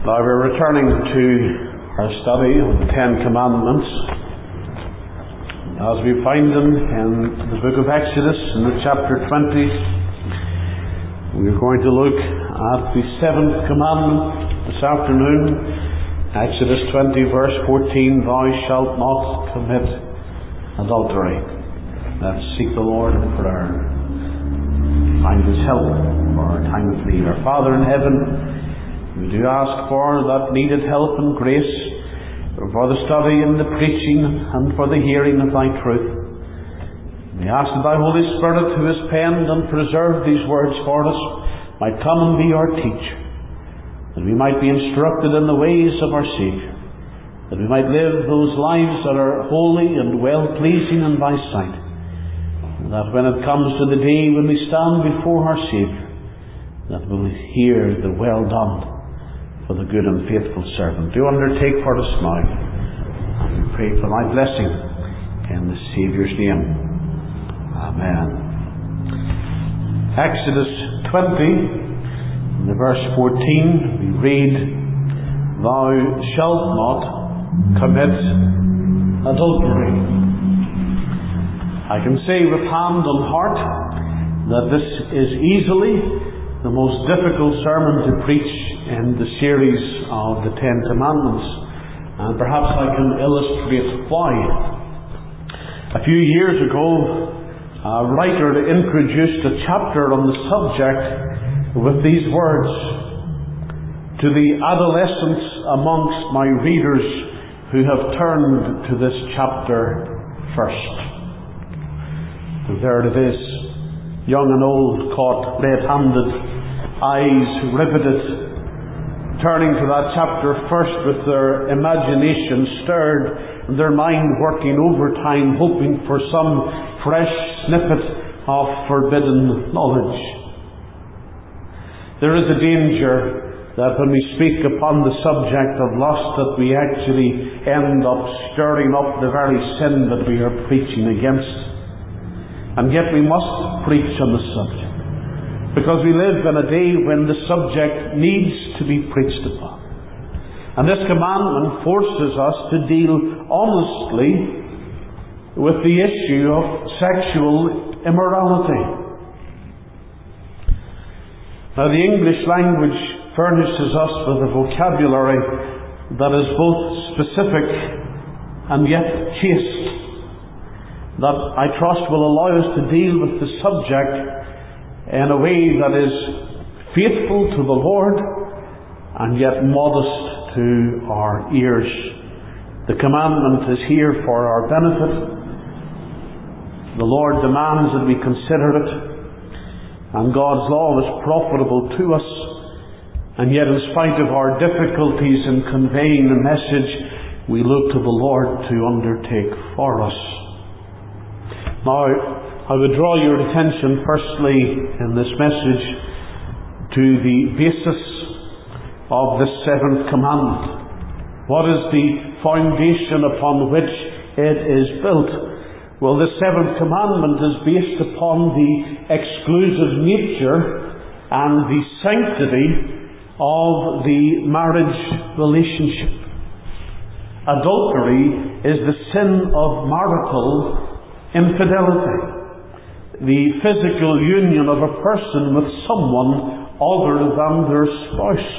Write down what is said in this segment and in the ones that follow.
Now we're returning to our study of the Ten Commandments as we find them in the book of Exodus in the chapter 20. We're going to look at the seventh commandment this afternoon. Exodus 20 verse 14, Thou shalt not commit adultery. Let's seek the Lord in prayer. Find His help for our time of need. Our Father in heaven, we do ask for that needed help and grace for the study and the preaching and for the hearing of Thy truth. We ask that Thy Holy Spirit, who has penned and preserved these words for us, might come and be our teacher, that we might be instructed in the ways of our Saviour, that we might live those lives that are holy and well-pleasing in Thy sight, and that when it comes to the day when we stand before our Saviour, that we will hear the well done for the good and faithful servant. Do undertake for us now, and we pray for Thy blessing in the Saviour's name. Amen. Exodus 20, in the verse 14, we read, Thou shalt not commit adultery. I can say with hand on heart that this is easily the most difficult sermon to preach in the series of the Ten Commandments, and perhaps I can illustrate why. A few years ago, a writer introduced a chapter on the subject with these words: To the adolescents amongst my readers who have turned to this chapter first. And there it is, young and old caught red-handed, eyes riveted, turning to that chapter first with their imagination stirred and their mind working overtime, hoping for some fresh snippet of forbidden knowledge. There is a danger that when we speak upon the subject of lust, that we actually end up stirring up the very sin that we are preaching against. And yet we must preach on the subject, because we live in a day when the subject needs to be preached upon. And this commandment forces us to deal honestly with the issue of sexual immorality. Now, the English language furnishes us with a vocabulary that is both specific and yet chaste, that I trust will allow us to deal with the subject in a way that is faithful to the Lord and yet modest to our ears. The commandment is here for our benefit. The Lord demands that we consider it, and God's law is profitable to us, and yet in spite of our difficulties in conveying the message, we look to the Lord to undertake for us. Now, I would draw your attention firstly in this message to the basis of this seventh commandment. What is the foundation upon which it is built? Well, the seventh commandment is based upon the exclusive nature and the sanctity of the marriage relationship. Adultery is the sin of marital infidelity, the physical union of a person with someone other than their spouse.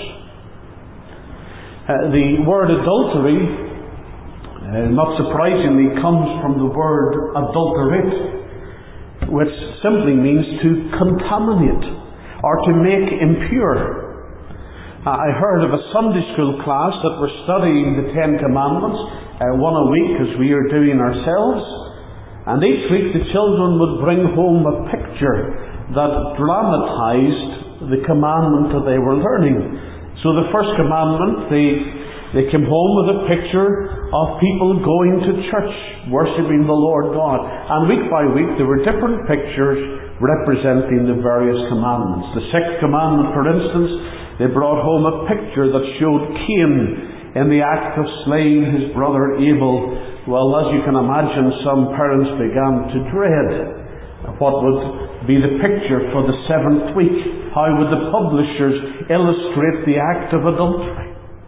The word adultery, not surprisingly, comes from the word adulterate, which simply means to contaminate or to make impure. I heard of a Sunday school class that were studying the Ten Commandments, one a week as we are doing ourselves. And each week the children would bring home a picture that dramatized the commandment that they were learning. So the first commandment, they came home with a picture of people going to church, worshipping the Lord God. And week by week there were different pictures representing the various commandments. The sixth commandment, for instance, they brought home a picture that showed Cain in the act of slaying his brother Abel. Well, as you can imagine, some parents began to dread what would be the picture for the seventh week. How would the publishers illustrate the act of adultery?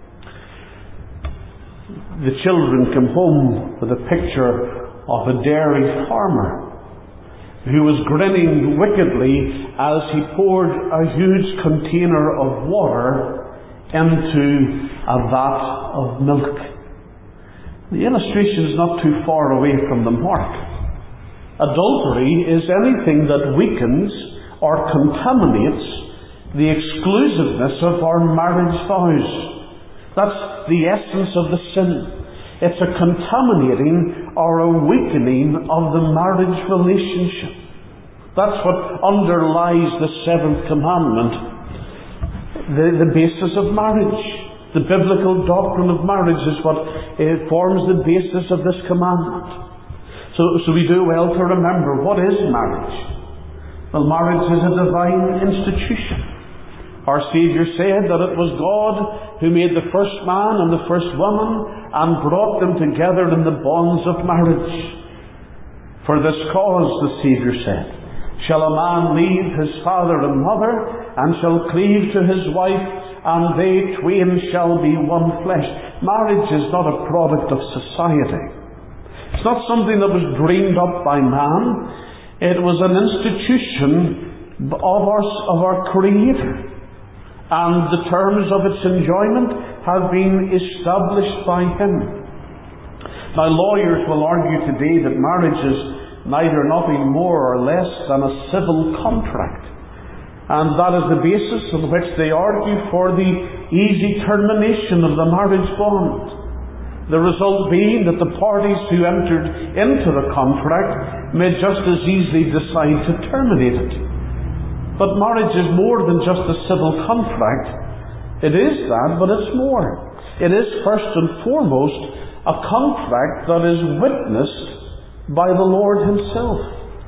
the children came home with a picture of a dairy farmer who was grinning wickedly as he poured a huge container of water into a vat of milk. The illustration is not too far away from the mark. Adultery is anything that weakens or contaminates the exclusiveness of our marriage vows. That's the essence of the sin. It's a contaminating or a weakening of the marriage relationship. That's what underlies the seventh commandment, the basis of marriage. The biblical doctrine of marriage is what forms the basis of this commandment. So we do well to remember, what is marriage? Well, marriage is a divine institution. Our Saviour said that it was God who made the first man and the first woman and brought them together in the bonds of marriage. For this cause, the Saviour said, shall a man leave his father and mother, and shall cleave to his wife, and they twain shall be one flesh. Marriage is not a product of society. It's not something that was dreamed up by man. It was an institution of our Creator. And the terms of its enjoyment have been established by Him. Now, lawyers will argue today that marriage is neither nothing more or less than a civil contract. And that is the basis on which they argue for the easy termination of the marriage bond. The result being that the parties who entered into the contract may just as easily decide to terminate it. But marriage is more than just a civil contract. It is that, but it's more. It is first and foremost a contract that is witnessed by the Lord Himself.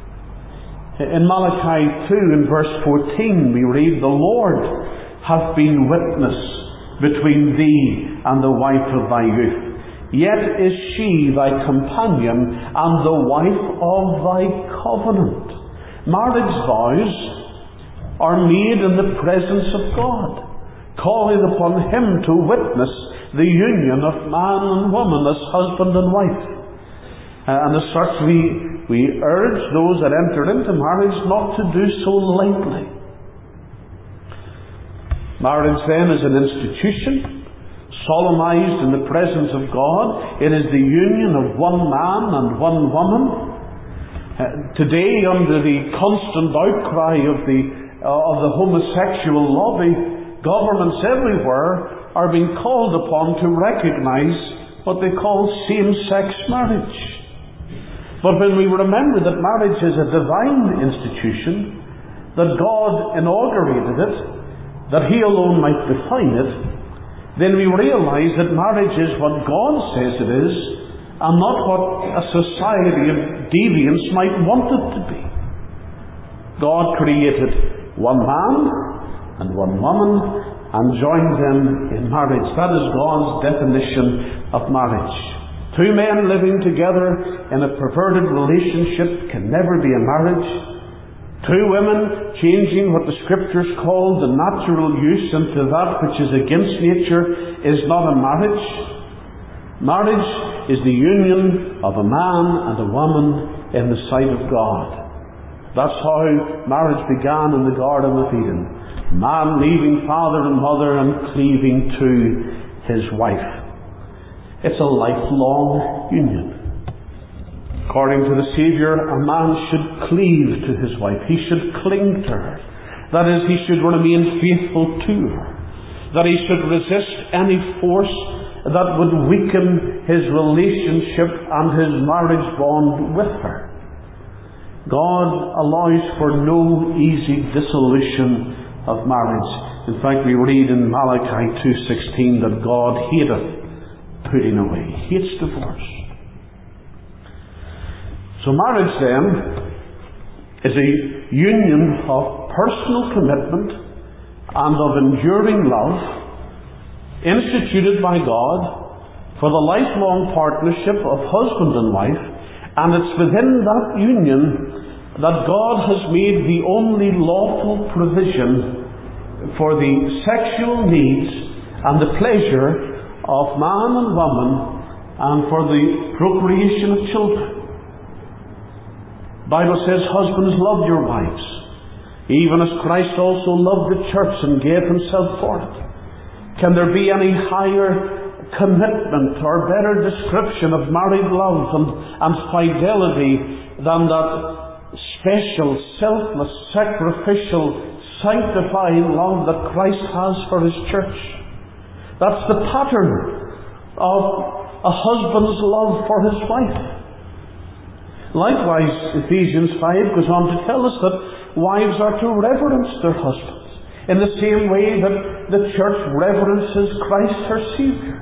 In Malachi 2 in verse 14 we read, the Lord hath been witness between thee and the wife of thy youth. Yet is she thy companion and the wife of thy covenant. Marriage vows are made in the presence of God, calling upon Him to witness the union of man and woman as husband and wife. And as such, we urge those that enter into marriage not to do so lightly. Marriage then is an institution, solemnized in the presence of God. It is the union of one man and one woman. Today, under the constant outcry of the homosexual lobby, governments everywhere are being called upon to recognize what they call same-sex marriage. But when we remember that marriage is a divine institution, that God inaugurated it, that He alone might define it, then we realize that marriage is what God says it is, and not what a society of deviance might want it to be. God created one man and one woman and joined them in marriage. That is God's definition of marriage. Two men living together in a perverted relationship can never be a marriage. Two women changing what the Scriptures call the natural use into that which is against nature is not a marriage. Marriage is the union of a man and a woman in the sight of God. That's how marriage began in the Garden of Eden. Man leaving father and mother and cleaving to his wife. It's a lifelong union. According to the Saviour, a man should cleave to his wife. He should cling to her. That is, he should remain faithful to her. That he should resist any force that would weaken his relationship and his marriage bond with her. God allows for no easy dissolution of marriage. In fact, we read in Malachi 2:16 that God hateth putting away. He hates divorce. So marriage then is a union of personal commitment and of enduring love instituted by God for the lifelong partnership of husband and wife, and it's within that union that God has made the only lawful provision for the sexual needs and the pleasure of man and woman and for the procreation of children. The Bible says, husbands, love your wives, even as Christ also loved the church and gave himself for it. Can there be any higher commitment or better description of married love and fidelity than that special, selfless, sacrificial, sanctifying love that Christ has for his church? That's the pattern of a husband's love for his wife. Likewise, Ephesians 5 goes on to tell us that wives are to reverence their husbands in the same way that the church reverences Christ her Saviour.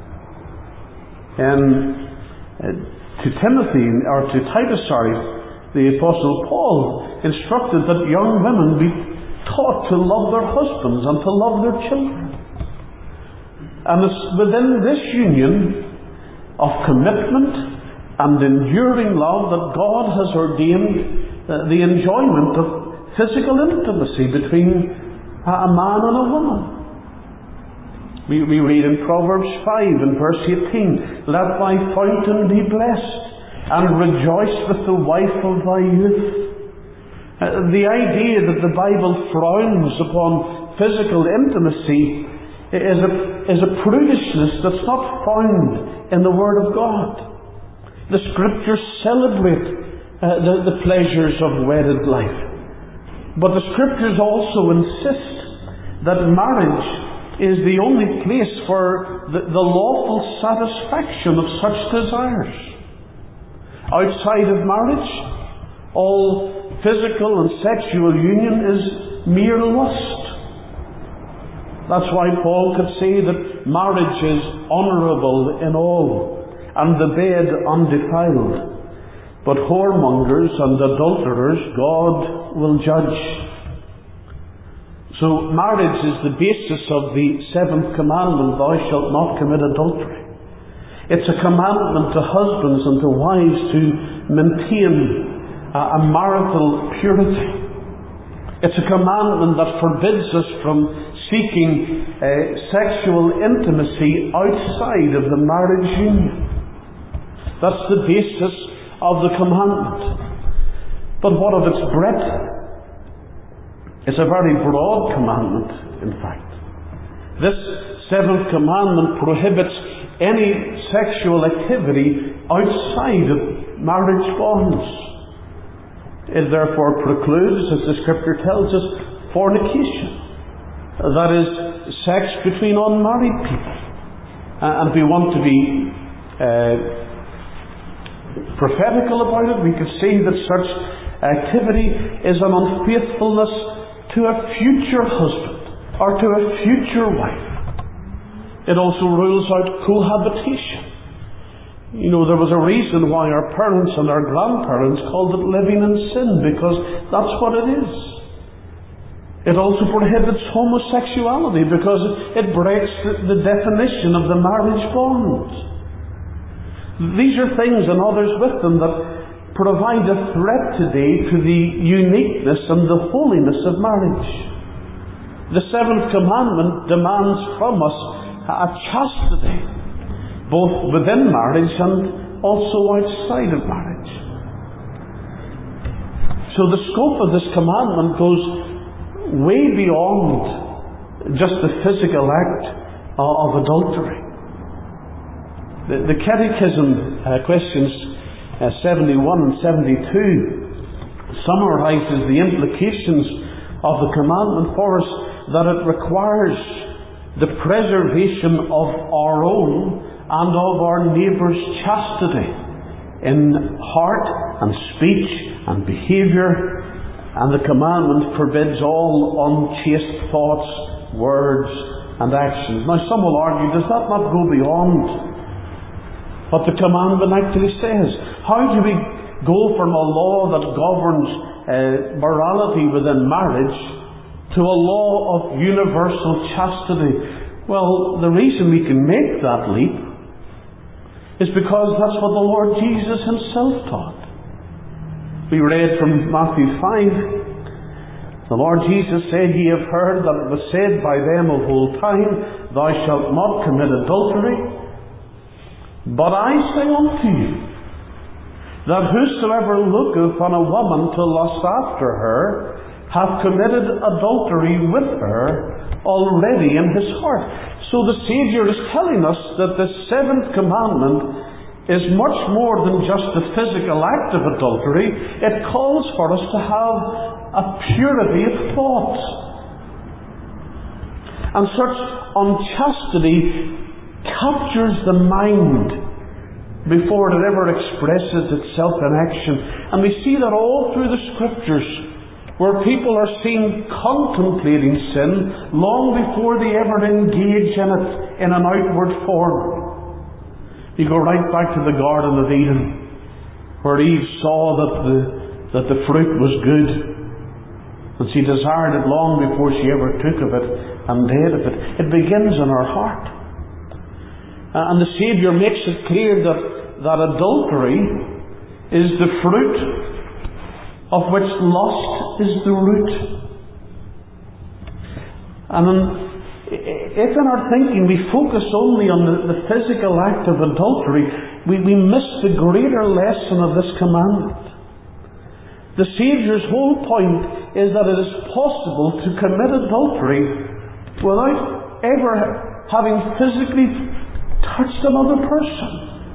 To Titus, the Apostle Paul instructed that young women be taught to love their husbands and to love their children. And it's within this union of commitment and enduring love that God has ordained the enjoyment of physical intimacy between a man and a woman. We read in Proverbs 5 and verse 18, let thy fountain be blessed, and rejoice with the wife of thy youth. The idea that the Bible frowns upon physical intimacy is a prudishness that's not found in the Word of God. The Scriptures celebrate the pleasures of wedded life. But the Scriptures also insist that marriage is the only place for the lawful satisfaction of such desires. Outside of marriage, all physical and sexual union is mere lust. That's why Paul could say that marriage is honourable in all, and the bed undefiled. But whoremongers and adulterers God will judge. So marriage is the basis of the seventh commandment, thou shalt not commit adultery. It's a commandment to husbands and to wives to maintain a marital purity. It's a commandment that forbids us from seeking sexual intimacy outside of the marriage union. That's the basis of the commandment. But what of its breadth? It's a very broad commandment, in fact. This seventh commandment prohibits any sexual activity outside of marriage bonds. It therefore precludes, as the Scripture tells us, fornication. That is, sex between unmarried people. And if we want to be prophetical about it, we could say that such activity is an unfaithfulness to a future husband or to a future wife. It also rules out cohabitation. You know, there was a reason why our parents and our grandparents called it living in sin, because that's what it is. It also prohibits homosexuality because it breaks the definition of the marriage bond. These are things, and others with them, that provide a threat today to the uniqueness and the holiness of marriage. The seventh commandment demands from us a chastity, both within marriage and also outside of marriage. So the scope of this commandment goes way beyond just the physical act of adultery. The Catechism, questions 71 and 72, summarizes the implications of the commandment for us, that it requires the preservation of our own and of our neighbour's chastity in heart and speech and behaviour, and the commandment forbids all unchaste thoughts, words and actions. Now some will argue, does that not go beyond what the commandment actually says? How do we go from a law that governs morality within marriage to a law of universal chastity? Well, the reason we can make that leap is because that's what the Lord Jesus himself taught. We read from Matthew 5. The Lord Jesus said, ye have heard that it was said by them of old time, thou shalt not commit adultery. But I say unto you, that whosoever looketh on a woman to lust after her, hath committed adultery with her already in his heart. So the Saviour is telling us that the seventh commandment is much more than just the physical act of adultery. It calls for us to have a purity of thought. And such unchastity captures the mind before it ever expresses itself in action. And we see that all through the Scriptures, where people are seen contemplating sin long before they ever engage in it in an outward form. You go right back to the Garden of Eden, where Eve saw that the fruit was good, and she desired it long before she ever took of it and ate of it. It begins in our heart. And the Saviour makes it clear that adultery is the fruit of which lust is the root. And if in our thinking we focus only on the physical act of adultery, we miss the greater lesson of this commandment. The Saviour's whole point is that it is possible to commit adultery without ever having physically touched another person.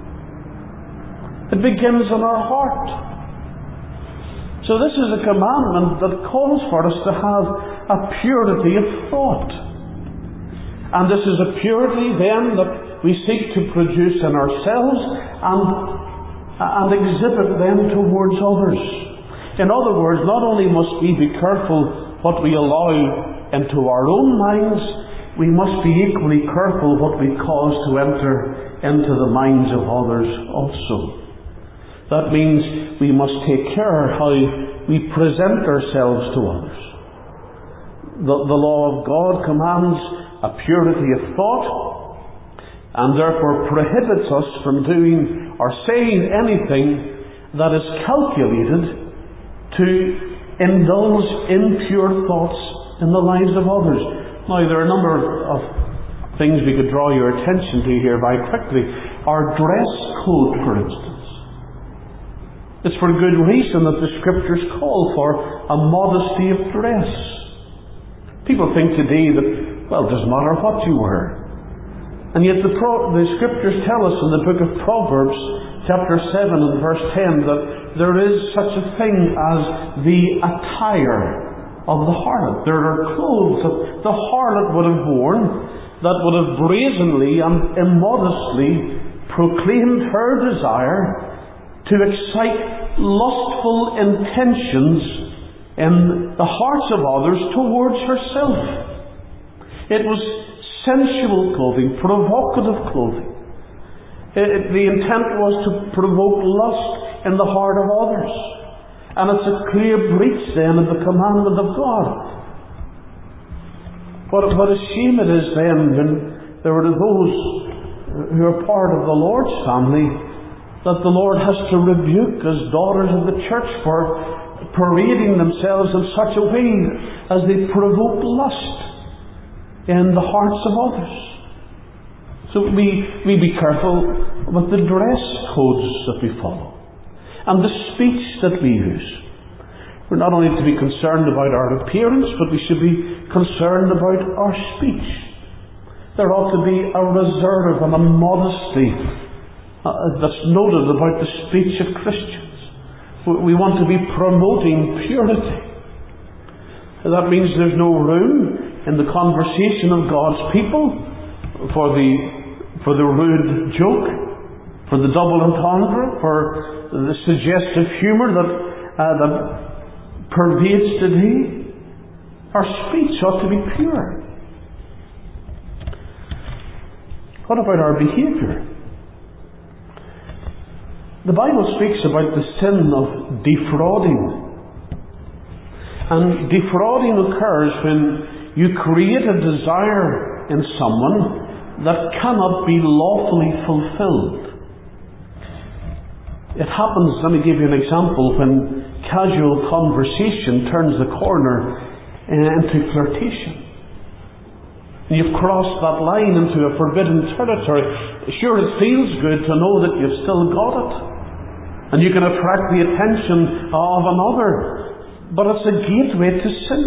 It begins in our heart. So this is a commandment that calls for us to have a purity of thought. And this is a purity then that we seek to produce in ourselves and exhibit then towards others. In other words, not only must we be careful what we allow into our own minds, we must be equally careful what we cause to enter into the minds of others also. That means we must take care how we present ourselves to others. The law of God commands a purity of thought, and therefore prohibits us from doing or saying anything that is calculated to indulge impure thoughts in the lives of others. Now, there are a number of things we could draw your attention to here very quickly. Our dress code, for instance. It's for good reason that the Scriptures call for a modesty of dress. People think today that, well, it doesn't matter what you wear. And yet the Scriptures tell us in the book of Proverbs, chapter 7 and verse 10, that there is such a thing as the attire of the harlot. There are clothes that the harlot would have worn that would have brazenly and immodestly proclaimed her desire to excite lustful intentions in the hearts of others towards herself. It was sensual clothing, provocative clothing. The intent was to provoke lust in the heart of others. And it's a clear breach then of the commandment of God. What a shame it is then when there are those who are part of the Lord's family that the Lord has to rebuke as daughters of the church for parading themselves in such a way as they provoke lust in the hearts of others. So we be careful with the dress codes that we follow and the speech that we use. We're not only to be concerned about our appearance, but we should be concerned about our speech. There ought to be a reserve and a modesty that's noted about the speech of Christians. We want to be promoting purity. That means there's no room in the conversation of God's people for the rude joke, for the double entendre, for the suggestive humour that pervades today. Our speech ought to be pure. What about our behaviour? The Bible speaks about the sin of defrauding. And defrauding occurs when you create a desire in someone that cannot be lawfully fulfilled. It happens, let me give you an example, when casual conversation turns the corner into flirtation. and you've crossed that line into a forbidden territory, sure, it feels good to know that you've still got it, and you can attract the attention of another, but it's a gateway to sin.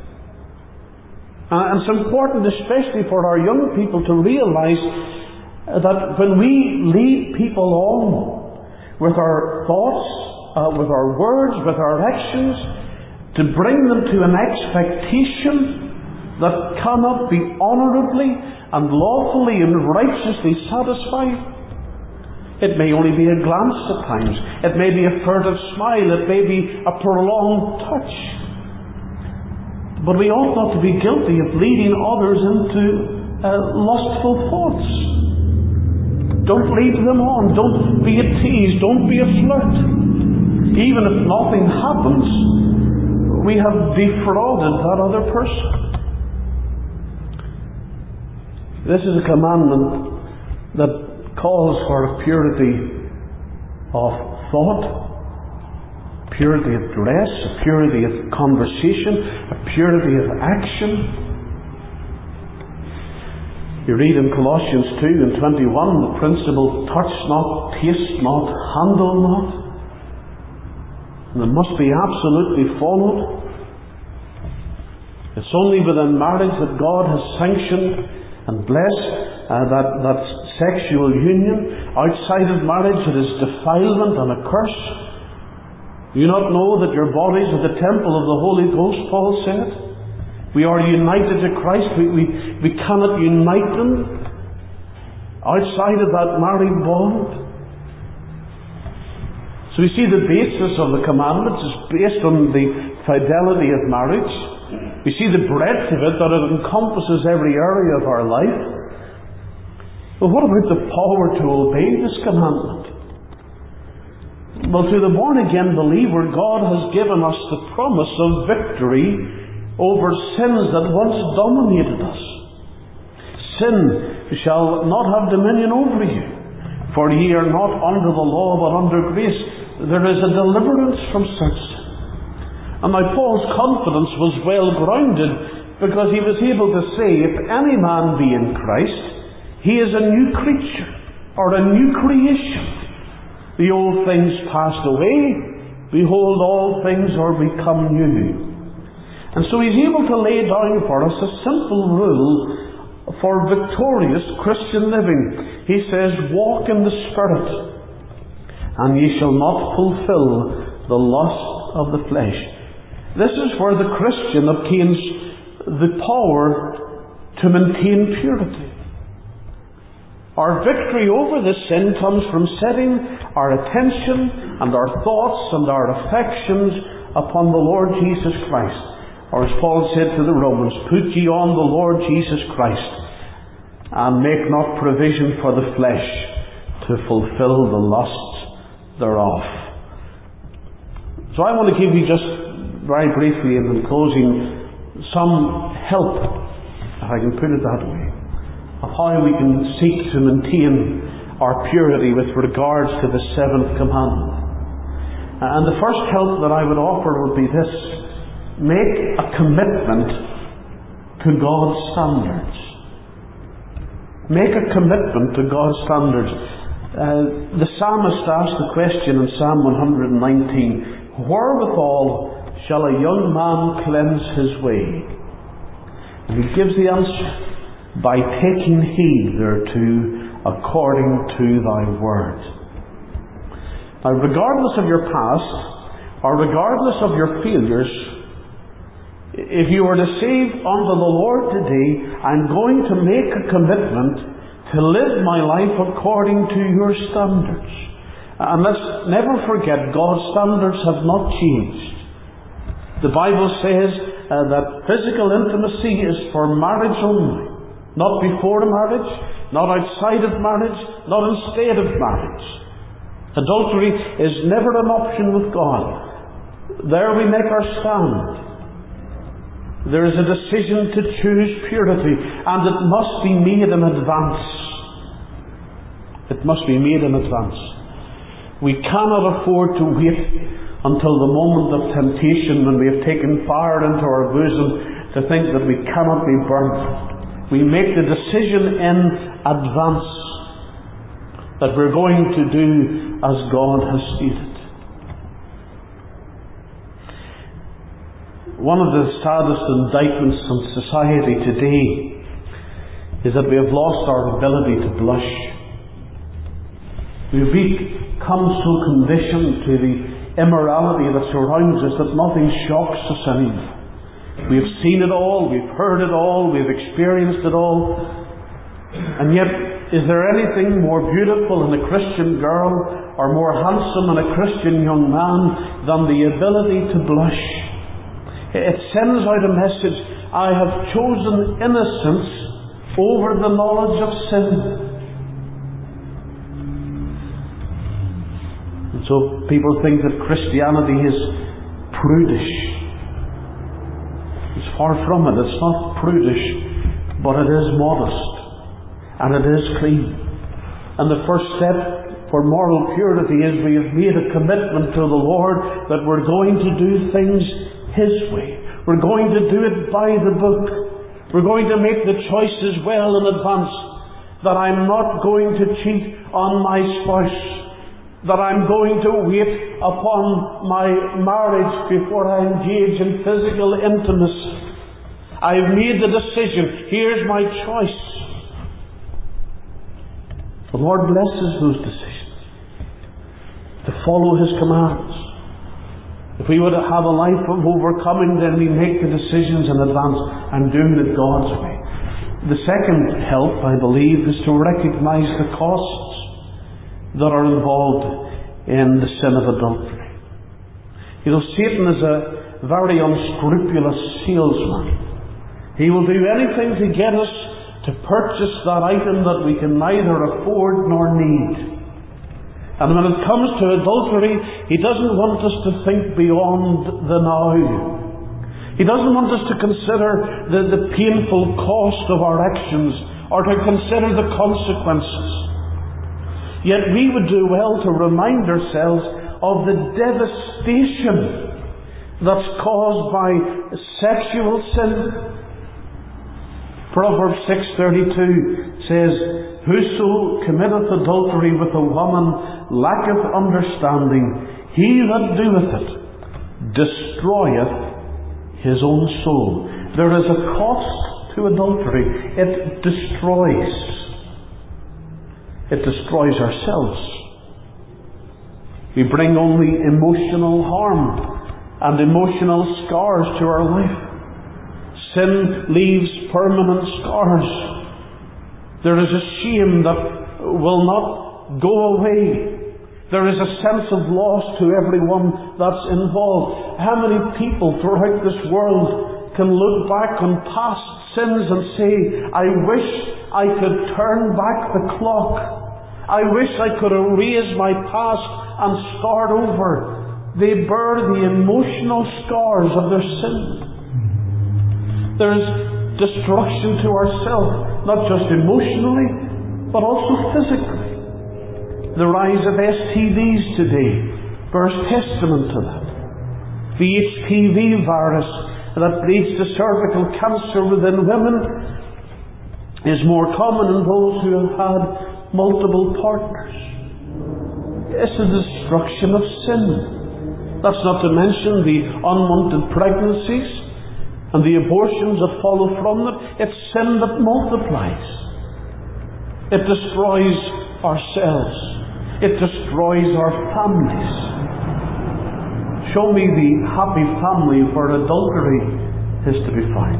And it's important, especially for our young people, to realize that when we lead people on with our thoughts, with our words, with our actions, to bring them to an expectation that cannot be honourably and lawfully and righteously satisfied. It may only be a glance at times. It may be a furtive smile. It may be a prolonged touch. But we ought not to be guilty of leading others into lustful thoughts. Don't lead them on. Don't be a tease. Don't be a flirt. Even if nothing happens, we have defrauded that other person. This is a commandment that calls for a purity of thought, purity of dress, a purity of conversation, a purity of action. You read in Colossians 2 and 21 the principle, touch not, taste not, handle not. And it must be absolutely followed. It's only within marriage that God has sanctioned and blessed that sexual union. Outside of marriage it is defilement and a curse. Do you not know that your bodies are the temple of the Holy Ghost, Paul said? We are united to Christ. We cannot unite them outside of that married bond. So we see the basis of the commandments is based on the fidelity of marriage. We see the breadth of it, that it encompasses every area of our life. But what about the power to obey this commandment? Well, to the born-again believer, God has given us the promise of victory over sins that once dominated us. Sin shall not have dominion over you, for ye are not under the law but under grace. There is a deliverance from such sin. And now Paul's confidence was well grounded, because he was able to say, if any man be in Christ, he is a new creature, or a new creation. The old things passed away, behold, all things are become new. And so he's able to lay down for us a simple rule for victorious Christian living. He says, walk in the Spirit, and ye shall not fulfill the lust of the flesh. This is where the Christian obtains the power to maintain purity. Our victory over this sin comes from setting our attention and our thoughts and our affections upon the Lord Jesus Christ. Or as Paul said to the Romans, put ye on the Lord Jesus Christ, and make not provision for the flesh to fulfill the lusts thereof. So I want to give you just very briefly in closing some help, if I can put it that way, of how we can seek to maintain our purity with regards to the seventh commandment. And the first help that I would offer would be this: make a commitment to God's standards. Make a commitment to God's standards. The psalmist asked the question in Psalm 119, wherewithal shall a young man cleanse his way? And he gives the answer, by taking heed thereto according to thy word. Now, regardless of your past, or regardless of your failures, if you were to say unto the Lord today, I'm going to make a commitment to live my life according to your standards. And let's never forget, God's standards have not changed. The Bible says that physical intimacy is for marriage only. Not before marriage, not outside of marriage, not instead of marriage. Adultery is never an option with God. There we make our stand. There is a decision to choose purity, and it must be made in advance. It must be made in advance. We cannot afford to wait until the moment of temptation, when we have taken fire into our bosom, to think that we cannot be burnt. We make the decision in advance that we're going to do as God has stated. One of the saddest indictments on society today is that we have lost our ability to blush. We've become so conditioned to the immorality that surrounds us that nothing shocks us anymore. We've seen it all, we've heard it all, we've experienced it all. And yet, is there anything more beautiful in a Christian girl or more handsome in a Christian young man than the ability to blush? It sends out a message: I have chosen innocence over the knowledge of sin. And so people think that Christianity is prudish. It's far from it. It's not prudish, but it is modest. And it is clean. And the first step for moral purity is we have made a commitment to the Lord that we're going to do things His way. We're going to do it by the book. We're going to make the choices well in advance. That I'm not going to cheat on my spouse. That I'm going to wait upon my marriage before I engage in physical intimacy. I've made the decision. Here's my choice. The Lord blesses those decisions. To follow His commands. If we would have a life of overcoming, then we make the decisions in advance and doing it God's way. The second help, I believe, is to recognize the costs that are involved in the sin of adultery. You know, Satan is a very unscrupulous salesman. He will do anything to get us to purchase that item that we can neither afford nor need. And when it comes to adultery, he doesn't want us to think beyond the now. He doesn't want us to consider the painful cost of our actions or to consider the consequences. Yet we would do well to remind ourselves of the devastation that's caused by sexual sin. Proverbs 6:32 says, Whoso committeth adultery with a woman lacketh understanding. He that doeth it destroyeth his own soul. There is a cost to adultery. It destroys. It destroys ourselves. We bring only emotional harm and emotional scars to our life. Sin leaves permanent scars. There is a shame that will not go away. There is a sense of loss to everyone that's involved. How many people throughout this world can look back on past sins and say, I wish I could turn back the clock. I wish I could erase my past and start over. They bear the emotional scars of their sin. There's destruction to ourselves, not just emotionally, but also physically. The rise of STDs today bears testament to that. The HPV virus that leads to cervical cancer within women is more common in those who have had multiple partners. It's a destruction of sin. That's not to mention the unwanted pregnancies and the abortions that follow from them. It's sin that multiplies. It destroys ourselves. It destroys our families. Show me the happy family where adultery is to be found.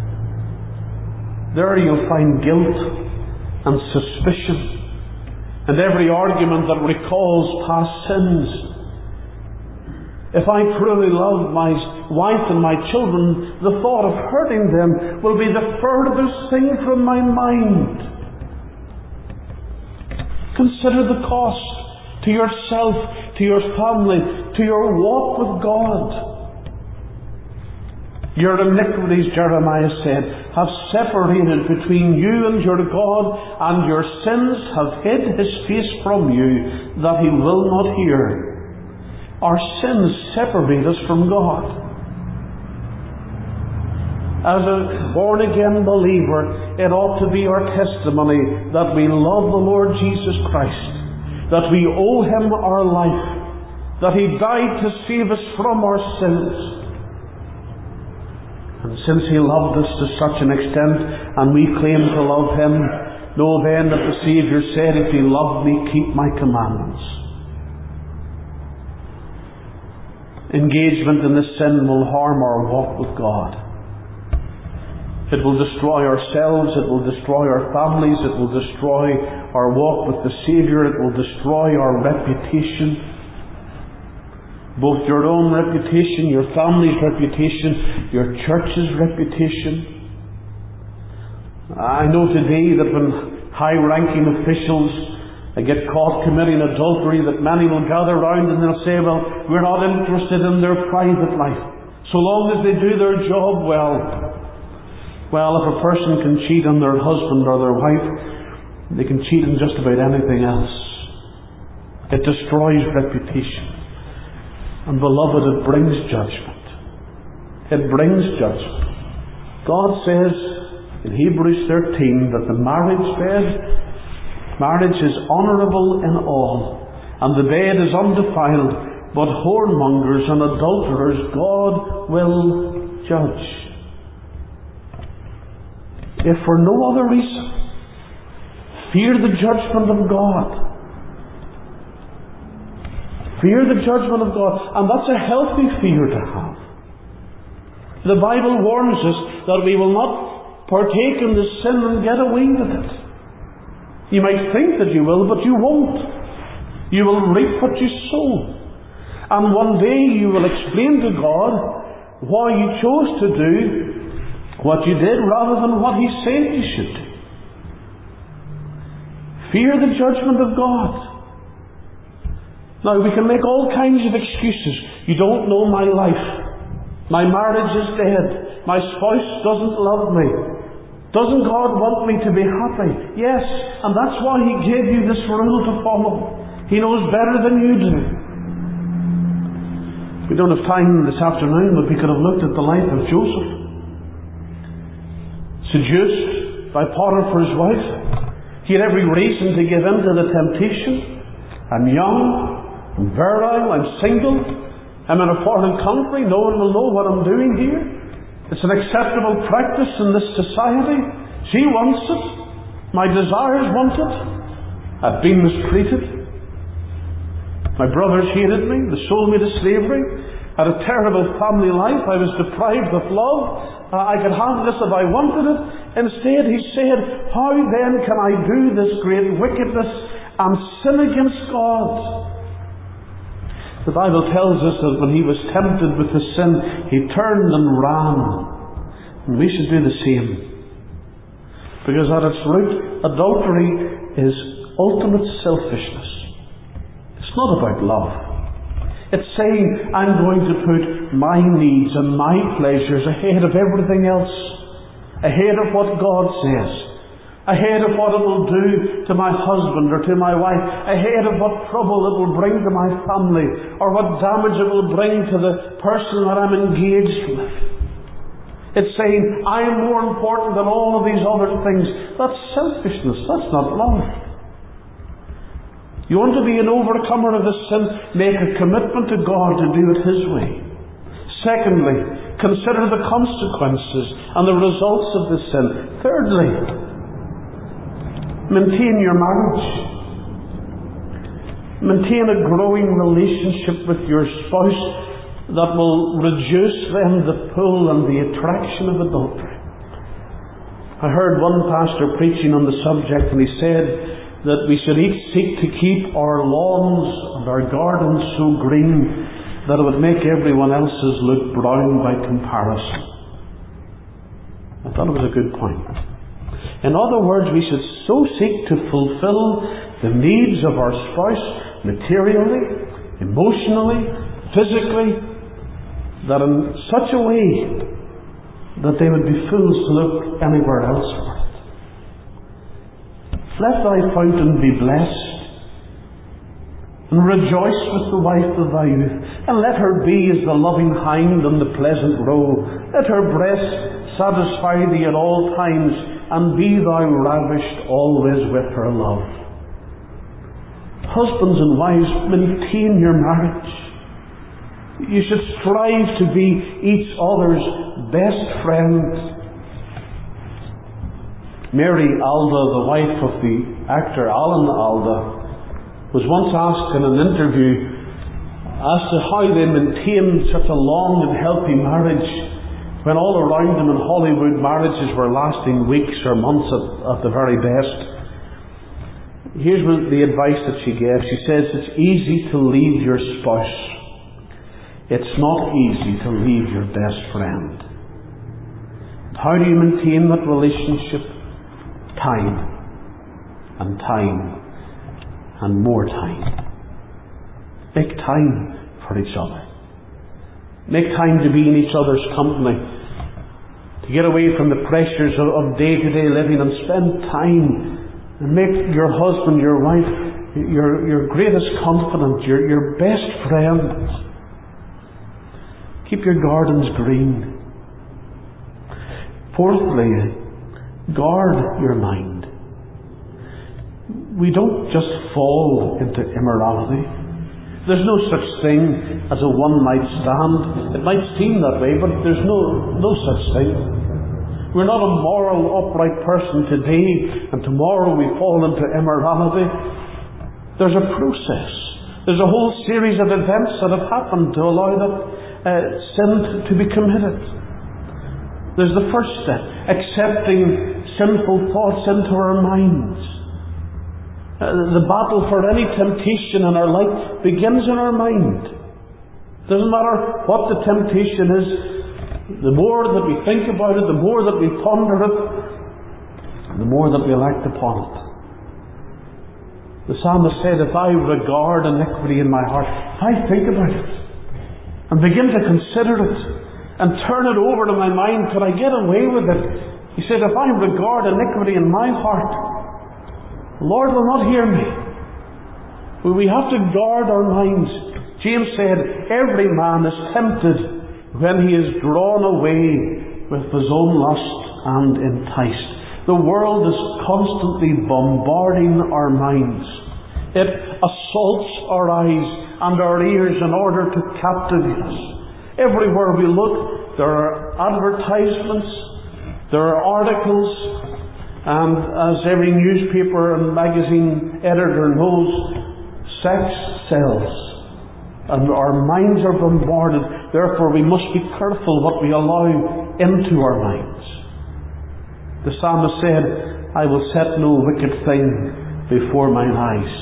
There you'll find guilt and suspicion and every argument that recalls past sins. If I truly love my wife and my children, the thought of hurting them will be the furthest thing from my mind. Consider the cost to yourself, to your family, to your walk with God. Your iniquities, Jeremiah said, have separated between you and your God, and your sins have hid His face from you, that He will not hear. Our sins separate us from God. As a born-again believer, it ought to be our testimony that we love the Lord Jesus Christ, that we owe Him our life, that He died to save us from our sins. And since He loved us to such an extent, and we claim to love Him, know then that the Saviour said, if you love me, keep my commandments. Engagement in this sin will harm our walk with God. It will destroy ourselves, it will destroy our families, it will destroy our walk with the Saviour, it will destroy our reputation. Both your own reputation, your family's reputation, your church's reputation. I know today that when high-ranking officials get caught committing adultery, that many will gather round and they'll say, well, we're not interested in their private life, so long as they do their job well. Well, if a person can cheat on their husband or their wife, they can cheat on just about anything else. It destroys reputation. And beloved, it brings judgment. It brings judgment. God says in Hebrews 13 that the marriage is honourable in all, and the bed is undefiled, but whoremongers and adulterers God will judge. If for no other reason, fear the judgment of God. Fear the judgment of God. And that's a healthy fear to have. The Bible warns us that we will not partake in the sin and get away with it. You might think that you will, but you won't. You will reap what you sow. And one day you will explain to God why you chose to do what you did rather than what He said you should do. Fear the judgment of God. Now, we can make all kinds of excuses. You don't know my life. My marriage is dead. My spouse doesn't love me. Doesn't God want me to be happy? Yes, and that's why He gave you this rule to follow. He knows better than you do. We don't have time this afternoon, but we could have looked at the life of Joseph. Seduced by Potiphar's wife. He had every reason to give in to the temptation. I'm young, I'm virile, I'm single, I'm in a foreign country, no one will know what I'm doing here. It's an acceptable practice in this society. She wants it. My desires want it. I've been mistreated. My brothers hated me. They sold me to slavery. I had a terrible family life. I was deprived of love. I could have this if I wanted it. Instead, he said, how then can I do this great wickedness and sin against God? The Bible tells us that when he was tempted with the sin, he turned and ran. And we should do the same. Because at its root, adultery is ultimate selfishness. It's not about love. It's saying, I'm going to put my needs and my pleasures ahead of everything else. Ahead of what God says. Ahead of what it will do to my husband or to my wife. Ahead of what trouble it will bring to my family. Or what damage it will bring to the person that I'm engaged with. It's saying, I am more important than all of these other things. That's selfishness. That's not love. You want to be an overcomer of this sin? Make a commitment to God to do it His way. Secondly, consider the consequences and the results of this sin. Thirdly, maintain your marriage. Maintain a growing relationship with your spouse that will reduce then the pull and the attraction of adultery. I heard one pastor preaching on the subject, and he said that we should each seek to keep our lawns and our gardens so green that it would make everyone else's look brown by comparison. I thought it was a good point. In other words, we should so seek to fulfill the needs of our spouse materially, emotionally, physically, that in such a way that they would be fools to look anywhere else for it. Let thy fountain be blessed, and rejoice with the wife of thy youth, and let her be as the loving hind on the pleasant roe. Let her breast satisfy thee at all times, and be thou ravished always with her love. Husbands and wives, maintain your marriage. You should strive to be each other's best friends. Mary Alda, the wife of the actor Alan Alda, was once asked in an interview as to how they maintained such a long and healthy marriage when all around them in Hollywood marriages were lasting weeks or months at the very best. Here's the advice that she gave. She says, it's easy to leave your spouse. It's not easy to leave your best friend. How do you maintain that relationship? Time. And time. And more time. Make time for each other. Make time to be in each other's company. To get away from the pressures of day-to-day living and spend time. And make your husband, your wife, your greatest confidant, your best friend. Keep your gardens green. Fourthly, guard your mind. We don't just fall into immorality. There's no such thing as a one-night stand. It might seem that way, but there's no such thing. We're not a moral, upright person today, and tomorrow we fall into immorality. There's a process. There's a whole series of events that have happened to allow that sin to be committed. There's the first step, accepting sinful thoughts into our minds. The battle for any temptation in our life begins in our mind. Doesn't matter what the temptation is, the more that we think about it, the more that we ponder it, the more that we'll act upon it. The psalmist said, if I regard iniquity in my heart, if I think about it and begin to consider it and turn it over to my mind, could I get away with it? He said, if I regard iniquity in my heart, the Lord will not hear me. We have to guard our minds. James said, every man is tempted when he is drawn away with his own lust and enticed. The world is constantly bombarding our minds. It assaults our eyes and our ears in order to captivate us. Everywhere we look, there are advertisements, there are articles, and as every newspaper and magazine editor knows, sex sells. And our minds are bombarded. Therefore, we must be careful what we allow into our minds. The psalmist said, I will set no wicked thing before mine eyes.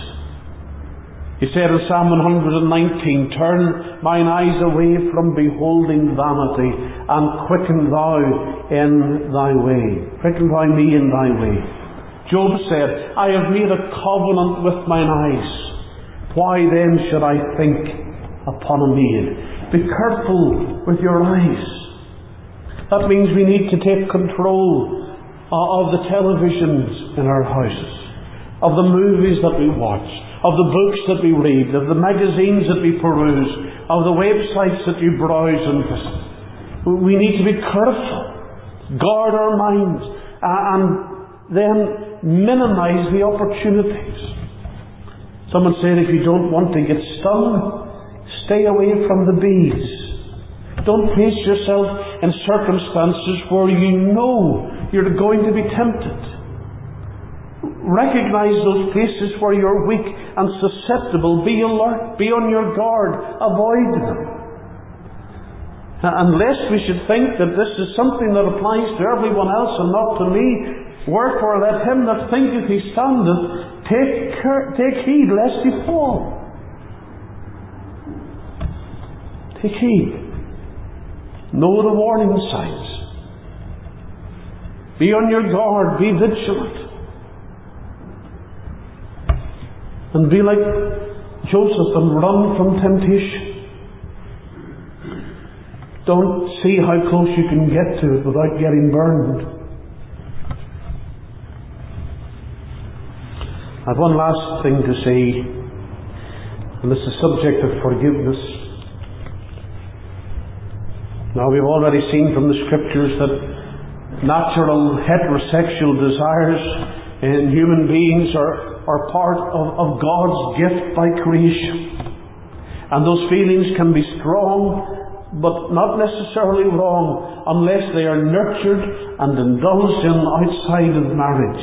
He said in Psalm 119, turn mine eyes away from beholding vanity, and quicken thou in thy way. Quicken thou me in thy way. Job said, I have made a covenant with mine eyes. Why then should I think upon a maid? Be careful with your eyes. That means we need to take control of the televisions in our houses, of the movies that we watch, of the books that we read, of the magazines that we peruse, of the websites that we browse and visit. We need to be careful, guard our minds, and then minimize the opportunities. Someone said, if you don't want to get stung, stay away from the bees. Don't place yourself in circumstances where you know you're going to be tempted. Recognize those places where you're weak and susceptible. Be alert. Be on your guard. Avoid them. Unless we should think that this is something that applies to everyone else and not to me, wherefore let him that thinketh he standeth take heed lest he fall. Take heed. Know the warning signs. Be on your guard. Be vigilant. And be like Joseph and run from temptation. Don't see how close you can get to it without getting burned. I have one last thing to say, and this is the subject of forgiveness. Now, we've already seen from the Scriptures that natural heterosexual desires in human beings are part of God's gift by creation. And those feelings can be strong, but not necessarily wrong, unless they are nurtured and indulged in outside of marriage.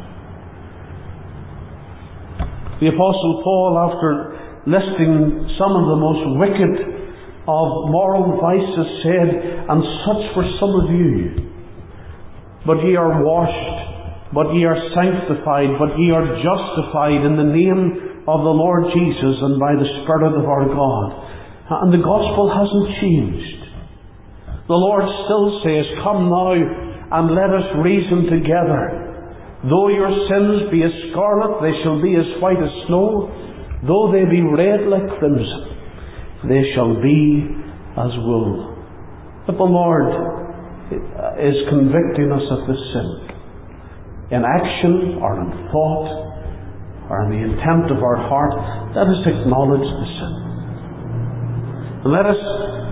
The Apostle Paul, after listing some of the most wicked of moral vices, said, "And such were some of you. But ye are washed, but ye are sanctified, but ye are justified in the name of the Lord Jesus and by the Spirit of our God." And the gospel hasn't changed. The Lord still says, "Come now and let us reason together. Though your sins be as scarlet, they shall be as white as snow. Though they be red like crimson, they shall be as wool." But the Lord is convicting us of this sin, in action or in thought or in the intent of our heart. Let us acknowledge the sin, and let us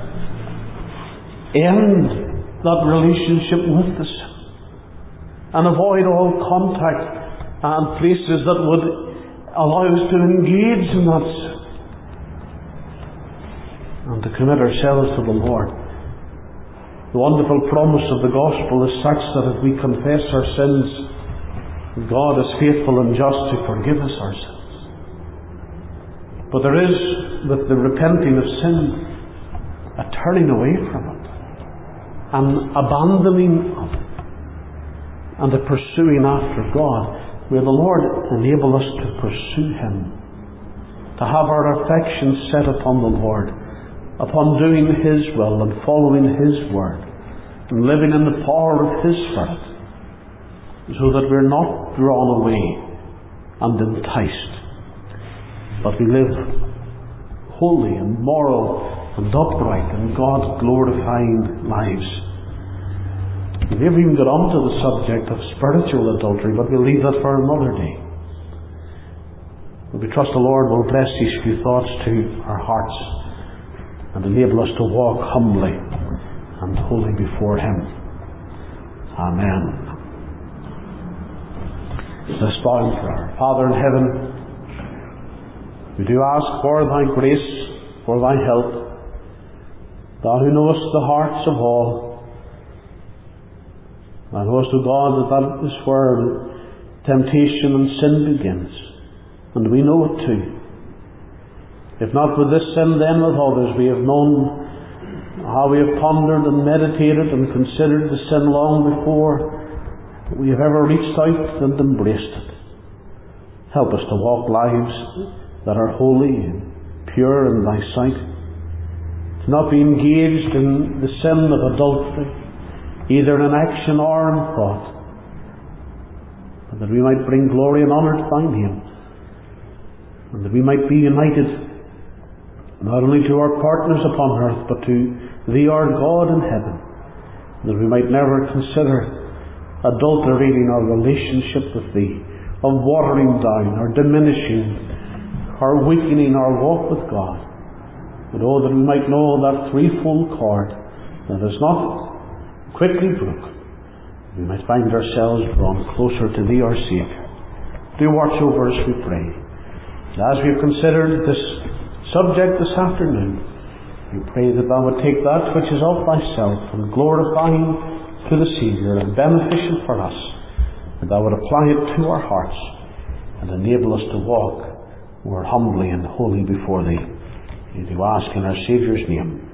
end that relationship with the sin and avoid all contact and places that would allow us to engage in that sin, and to commit ourselves to the Lord. The wonderful promise of the gospel is such that if we confess our sins, God is faithful and just to forgive us our sins. But there is, with the repenting of sin, a turning away from it, an abandoning of it, and a pursuing after God. May the Lord enable us to pursue Him, to have our affections set upon the Lord, upon doing His will and following His word, and living in the power of His Spirit, so that we're not drawn away and enticed, but we live holy and moral and upright and God-glorifying lives. We never even got onto the subject of spiritual adultery, but we'll leave that for another day. We trust the Lord will bless these few thoughts to our hearts and enable us to walk humbly and holy before Him. Amen. Let's bow in prayer. Father in heaven, we do ask for Thy grace, for Thy help. Thou who knowest the hearts of all, Thou knowest, O God, that is where temptation and sin begins, and we know it too. If not with this sin, then with others. We have known how we have pondered and meditated and considered the sin long before we have ever reached out and embraced it. Help us to walk lives that are holy and pure in Thy sight, to not be engaged in the sin of adultery, either in action or in thought, but that we might bring glory and honour to Thy name, and that we might be united not only to our partners upon earth, but to Thee, our God in heaven, that we might never consider adulterating our relationship with Thee, of watering down or diminishing or weakening our walk with God, but oh, that we might know that threefold cord that is not quickly broken. We might find ourselves drawn closer to Thee, our Saviour. Do watch over us, we pray. And as we have considered this subject this afternoon, we pray that Thou would take that which is of Thyself and glorifying to the Saviour and beneficial for us, and Thou would apply it to our hearts and enable us to walk more humbly and holy before Thee. We do ask in our Saviour's name.